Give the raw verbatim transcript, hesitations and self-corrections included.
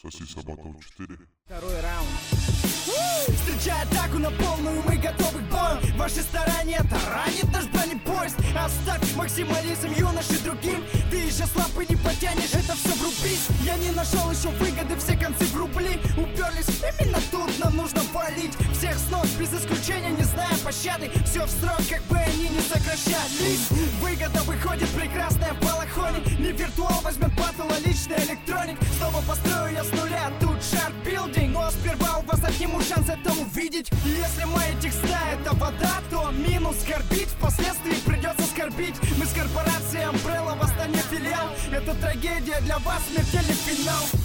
Соси Сабатов четыре. Второй раунд. Встречая атаку на полную, мы готовы к бою. Ваши старания таранит наш бронепоезд. Оставь максимализм юноши другим. Ты еще слаб и не потянешь, это все врубись. Я не нашел еще выгоды, все концы в рубли. Уперлись, именно тут нам нужно валить. Всех снов без исключения, не зная пощады. Все в строй, как бы они не сокращались. Выгода выходит прекрасная в балахоне. Не виртуал возьмет батл, а личный электроник. Снова построю я с нуля, тут шарп-билдинг. Но сперва у вас отниму шанс это увидеть. Если мои текста это вода, то минус скорбить. Впоследствии придется скорбить. Мы с корпорацией Umbrella, восстание филиал. Это трагедия для вас, смертельный финал.